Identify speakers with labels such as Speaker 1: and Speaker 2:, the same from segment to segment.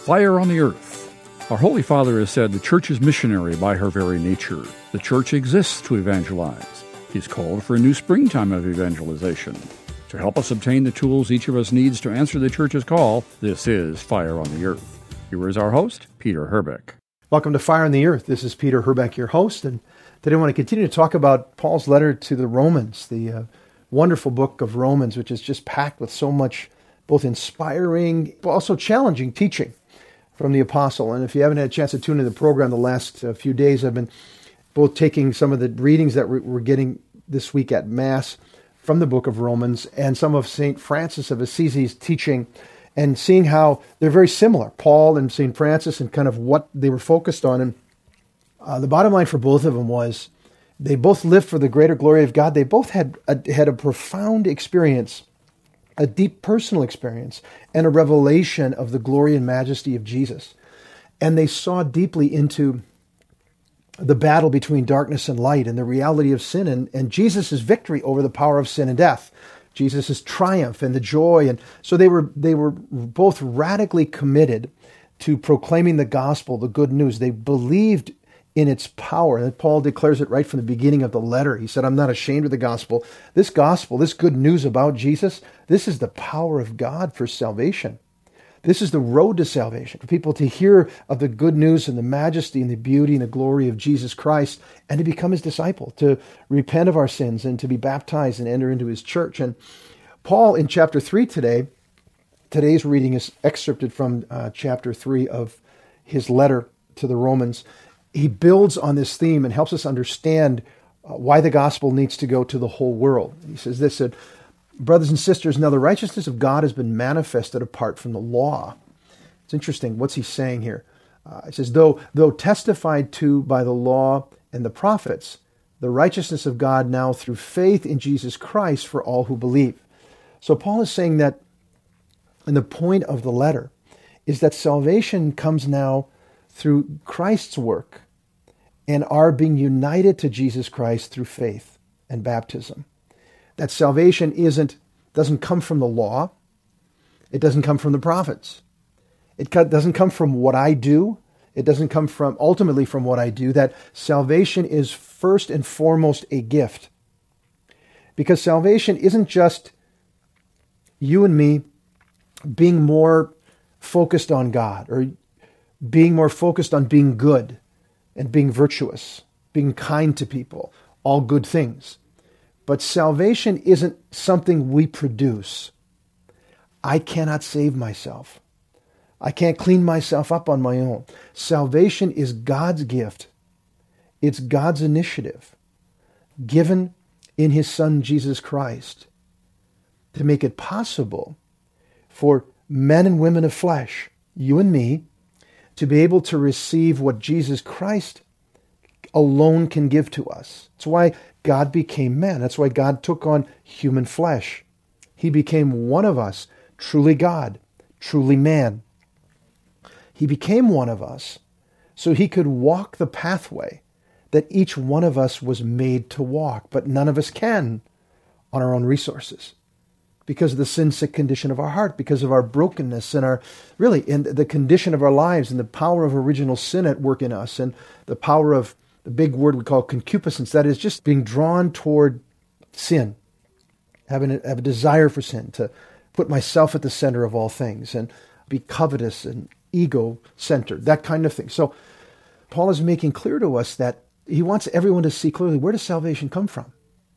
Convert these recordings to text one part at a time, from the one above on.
Speaker 1: Fire on the Earth. Our Holy Father has said the Church is missionary by her very nature. The Church exists to evangelize. He's called for a new springtime of evangelization. To help us obtain the tools each of us needs to answer the Church's call, this is Fire on the Earth. Here is our host, Peter Herbeck.
Speaker 2: Welcome to Fire on the Earth. This is Peter Herbeck, your host, and today I want to continue to talk about Paul's letter to the Romans, the wonderful book of Romans, which is just packed with so much both inspiring, but also challenging teaching from the apostle. And if you haven't had a chance to tune into the program the last few days, I've been both taking some of the readings that we're getting this week at Mass from the book of Romans and some of St. Francis of Assisi's teaching and seeing how they're very similar, Paul and St. Francis, and kind of what they were focused on. And the bottom line for both of them was they both lived for the greater glory of God. They both had a profound experience, a deep personal experience, and a revelation of the glory and majesty of Jesus. And they saw deeply into the battle between darkness and light and the reality of sin and Jesus' victory over the power of sin and death, Jesus' triumph and the joy. And so they were both radically committed to proclaiming the gospel, the good news. They believed in its power. And Paul declares it right from the beginning of the letter. He said, I'm not ashamed of the gospel. This gospel, this good news about Jesus, this is the power of God for salvation. This is the road to salvation, for people to hear of the good news and the majesty and the beauty and the glory of Jesus Christ and to become his disciple, to repent of our sins and to be baptized and enter into his church. And Paul in chapter 3 today's reading is excerpted from chapter 3 of his letter to the Romans. He builds on this theme and helps us understand why the gospel needs to go to the whole world. He says this, that, brothers and sisters, now the righteousness of God has been manifested apart from the law. It's interesting. What's he saying here? It says, though testified to by the law and the prophets, the righteousness of God now through faith in Jesus Christ for all who believe. So Paul is saying that, and the point of the letter is that salvation comes now through Christ's work and our being united to Jesus Christ through faith and baptism. That salvation doesn't come from the law. It doesn't come from the prophets. It doesn't come from what I do. It doesn't come ultimately from what I do. That salvation is first and foremost a gift. Because salvation isn't just you and me being more focused on God or being more focused on being good and being virtuous, being kind to people, all good things. But salvation isn't something we produce. I cannot save myself. I can't clean myself up on my own. Salvation is God's gift. It's God's initiative, given in his Son, Jesus Christ, to make it possible for men and women of flesh, you and me, to be able to receive what Jesus Christ alone can give to us. That's why God became man. That's why God took on human flesh. He became one of us, truly God, truly man. He became one of us so he could walk the pathway that each one of us was made to walk, but none of us can on our own resources, because of the sin-sick condition of our heart, because of our brokenness and in the condition of our lives and the power of original sin at work in us and the power of the big word we call concupiscence, that is just being drawn toward sin, have a desire for sin, to put myself at the center of all things and be covetous and ego-centered, that kind of thing. So Paul is making clear to us that he wants everyone to see clearly, where does salvation come from?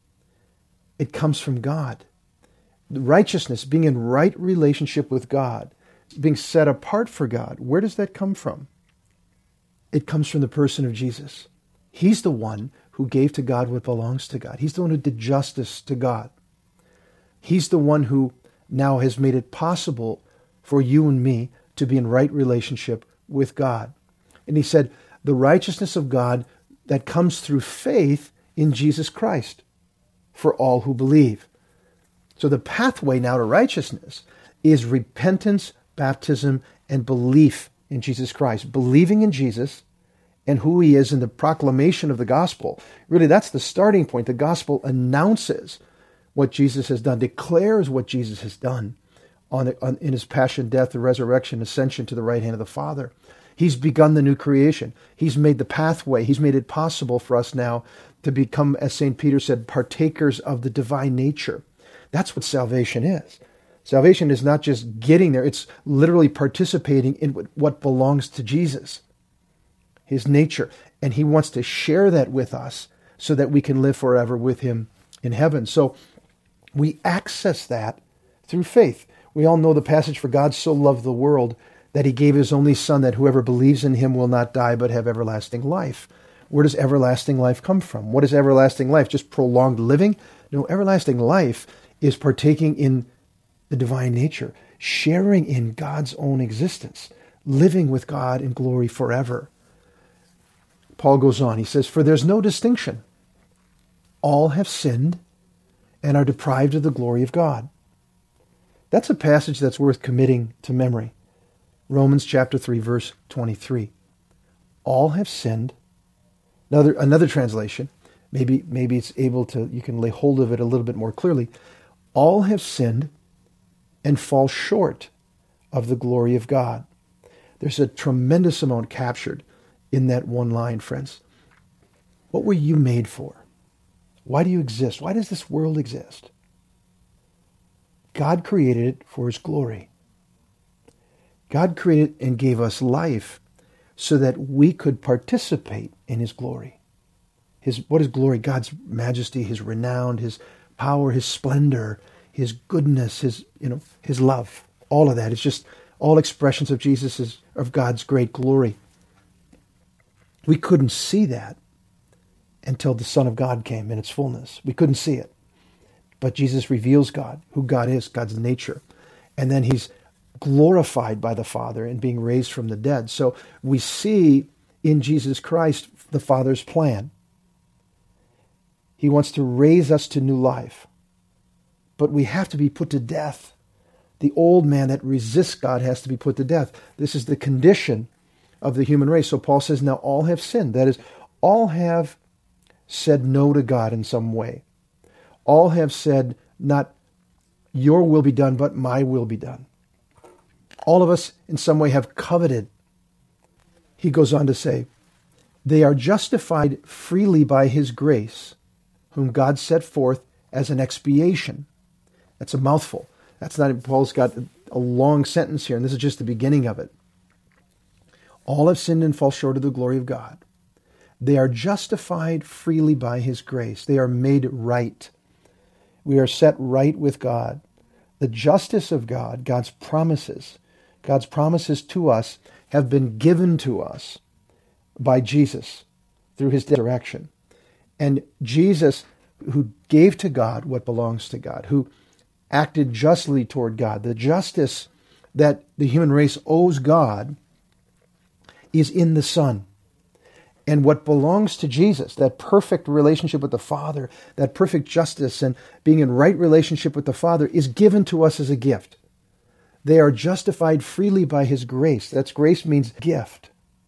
Speaker 2: It comes from God. Righteousness, being in right relationship with God, being set apart for God, where does that come from? It comes from the person of Jesus. He's the one who gave to God what belongs to God. He's the one who did justice to God. He's the one who now has made it possible for you and me to be in right relationship with God. And he said, the righteousness of God that comes through faith in Jesus Christ for all who believe. So the pathway now to righteousness is repentance, baptism, and belief in Jesus Christ. Believing in Jesus and who he is in the proclamation of the gospel. Really, that's the starting point. The gospel announces what Jesus has done, declares what Jesus has done in his passion, death, the resurrection, ascension to the right hand of the Father. He's begun the new creation. He's made the pathway. He's made it possible for us now to become, as St. Peter said, partakers of the divine nature. That's what salvation is. Salvation is not just getting there. It's literally participating in what belongs to Jesus, his nature. And he wants to share that with us so that we can live forever with him in heaven. So we access that through faith. We all know the passage, for God so loved the world that he gave his only Son, that whoever believes in him will not die but have everlasting life. Where does everlasting life come from? What is everlasting life? Just prolonged living? No, everlasting life is partaking in the divine nature, sharing in God's own existence, living with God in glory forever. Paul goes on, he says, for there's no distinction. All have sinned and are deprived of the glory of God. That's a passage that's worth committing to memory. Romans chapter 3, verse 23. All have sinned. Another translation, maybe it's able to, you can lay hold of it a little bit more clearly. All have sinned and fall short of the glory of God. There's a tremendous amount captured in that one line, friends. What were you made for? Why do you exist? Why does this world exist? God created it for his glory. God created and gave us life so that we could participate in his glory. What is glory? God's majesty, his renown, his power, his splendor, his goodness, his love. All of that. It's just all expressions of of God's great glory. We couldn't see that until the Son of God came in its fullness. We couldn't see it. But Jesus reveals God, who God is, God's nature. And then he's glorified by the Father and being raised from the dead. So we see in Jesus Christ the Father's plan. He wants to raise us to new life. But we have to be put to death. The old man that resists God has to be put to death. This is the condition of the human race. So Paul says, now all have sinned. That is, all have said no to God in some way. All have said, not your will be done, but my will be done. All of us in some way have coveted. He goes on to say, they are justified freely by his grace, whom God set forth as an expiation. That's a mouthful. That's not, Paul's got a long sentence here, and this is just the beginning of it. All have sinned and fall short of the glory of God. They are justified freely by his grace. They are made right. We are set right with God. The justice of God, God's promises to us have been given to us by Jesus through his resurrection. And Jesus, who gave to God what belongs to God, who acted justly toward God, the justice that the human race owes God is in the Son. And what belongs to Jesus, that perfect relationship with the Father, that perfect justice and being in right relationship with the Father, is given to us as a gift. They are justified freely by his grace. That's grace means gift.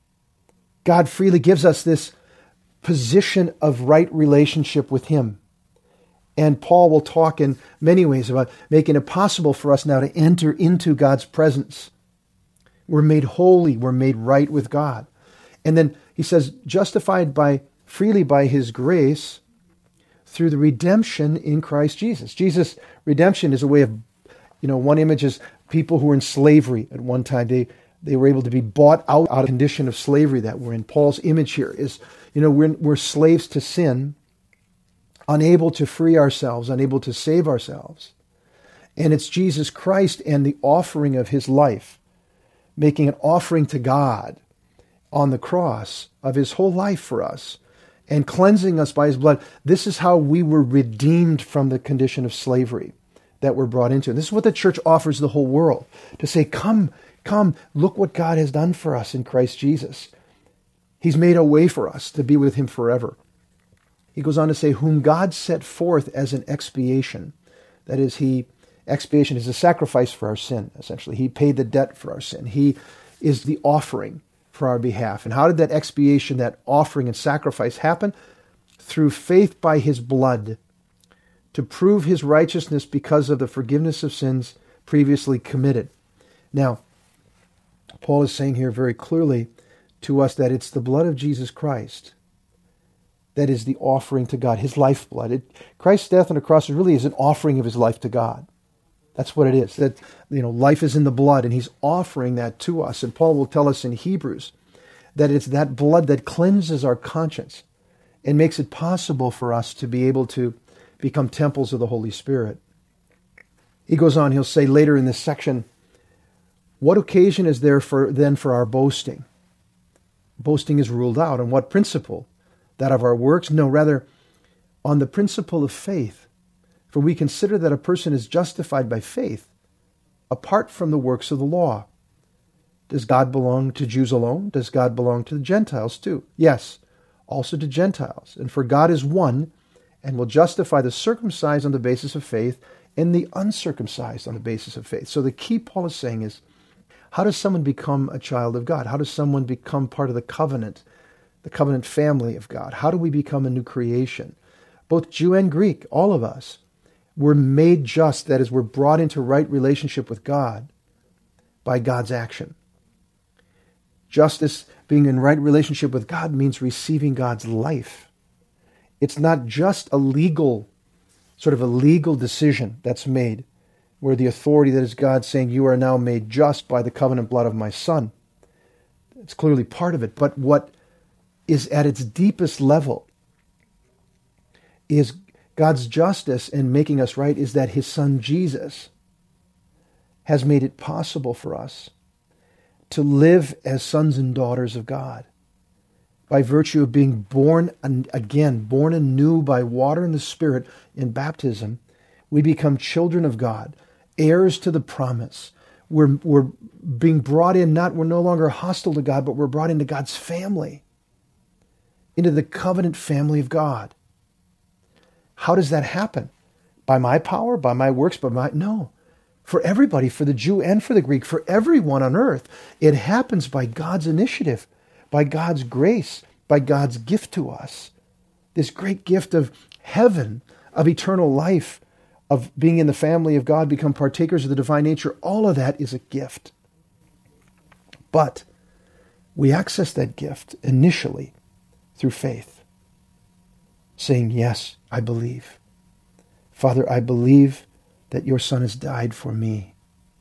Speaker 2: God freely gives us this position of right relationship with him. And Paul will talk in many ways about making it possible for us now to enter into God's presence. We're made holy. We're made right with God. And then he says, justified freely by his grace through the redemption in Christ Jesus. Jesus' redemption is a way of, one image is people who were in slavery at one time. They were able to be bought out of a condition of slavery that we're in. Paul's image here is, we're slaves to sin, unable to free ourselves, unable to save ourselves. And it's Jesus Christ and the offering of his life, making an offering to God on the cross of his whole life for us and cleansing us by his blood. This is how we were redeemed from the condition of slavery that we're brought into. And this is what the church offers the whole world, to say, come, look what God has done for us in Christ Jesus. He's made a way for us to be with him forever. He goes on to say, whom God set forth as an expiation. That is, expiation is a sacrifice for our sin, essentially. He paid the debt for our sin. He is the offering for our behalf. And how did that expiation, that offering and sacrifice happen? Through faith by his blood, to prove his righteousness because of the forgiveness of sins previously committed. Now, Paul is saying here very clearly to us that it's the blood of Jesus Christ that is the offering to God, his lifeblood. Christ's death on the cross really is an offering of his life to God. That's what it is. That, life is in the blood, and he's offering that to us. And Paul will tell us in Hebrews that it's that blood that cleanses our conscience and makes it possible for us to be able to become temples of the Holy Spirit. He goes on, he'll say later in this section, what occasion is there then for our boasting? Boasting is ruled out. On what principle? That of our works? No, rather on the principle of faith. For we consider that a person is justified by faith apart from the works of the law. Does God belong to Jews alone? Does God belong to the Gentiles too? Yes, also to Gentiles. And for God is one, and will justify the circumcised on the basis of faith and the uncircumcised on the basis of faith. So the key Paul is saying is, how does someone become a child of God? How does someone become part of the covenant family of God? How do we become a new creation? Both Jew and Greek, all of us, were made just, that is, we're brought into right relationship with God by God's action. Justice, being in right relationship with God, means receiving God's life. It's not just a legal decision that's made, where the authority that is God saying, you are now made just by the covenant blood of my Son. It's clearly part of it. But what is at its deepest level is God's justice in making us right is that his Son Jesus has made it possible for us to live as sons and daughters of God by virtue of being born again, born anew by water and the Spirit in baptism. We become children of God, heirs to the promise. We're being brought in, we're no longer hostile to God, but we're brought into God's family, into the covenant family of God. How does that happen? By my power, by my works, no. For everybody, for the Jew and for the Greek, for everyone on earth, it happens by God's initiative, by God's grace, by God's gift to us. This great gift of heaven, of eternal life, of being in the family of God, become partakers of the divine nature, all of that is a gift. But we access that gift initially through faith, saying, yes, I believe. Father, I believe that your Son has died for me.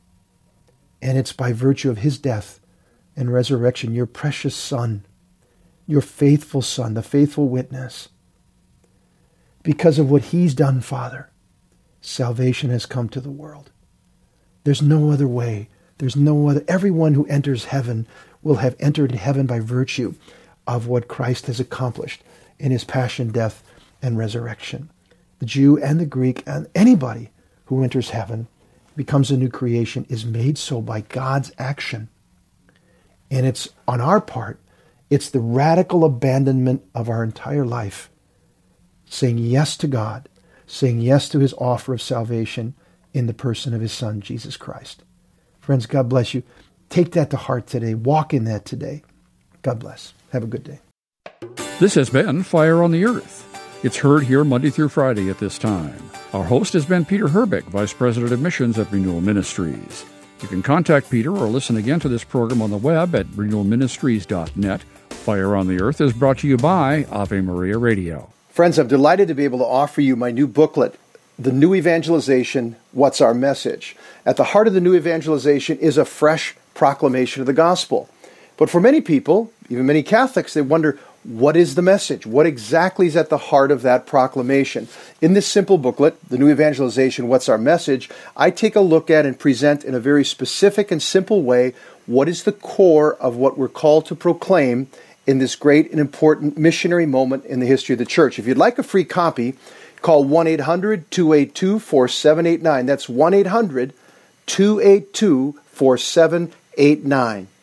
Speaker 2: And it's by virtue of his death and resurrection, your precious Son, your faithful Son, the faithful witness. Because of what he's done, Father, salvation has come to the world. There's no other way. There's no other. Everyone who enters heaven will have entered heaven by virtue of what Christ has accomplished in his passion, death, and resurrection. The Jew and the Greek and anybody who enters heaven becomes a new creation is made so by God's action. And it's on our part, it's the radical abandonment of our entire life, saying yes to God, saying yes to his offer of salvation in the person of his Son, Jesus Christ. Friends, God bless you. Take that to heart today. Walk in that today. God bless. Have a good day.
Speaker 1: This has been Fire on the Earth. It's heard here Monday through Friday at this time. Our host has been Peter Herbeck, Vice President of Missions at Renewal Ministries. You can contact Peter or listen again to this program on the web at renewalministries.net. Fire on the Earth is brought to you by Ave Maria Radio.
Speaker 2: Friends, I'm delighted to be able to offer you my new booklet, The New Evangelization, What's Our Message? At the heart of the new evangelization is a fresh proclamation of the gospel. But for many people, even many Catholics, they wonder, what is the message? What exactly is at the heart of that proclamation? In this simple booklet, The New Evangelization, What's Our Message?, I take a look at and present in a very specific and simple way what is the core of what we're called to proclaim in this great and important missionary moment in the history of the church. If you'd like a free copy, call 1-800-282-4789. That's 1-800-282-4789.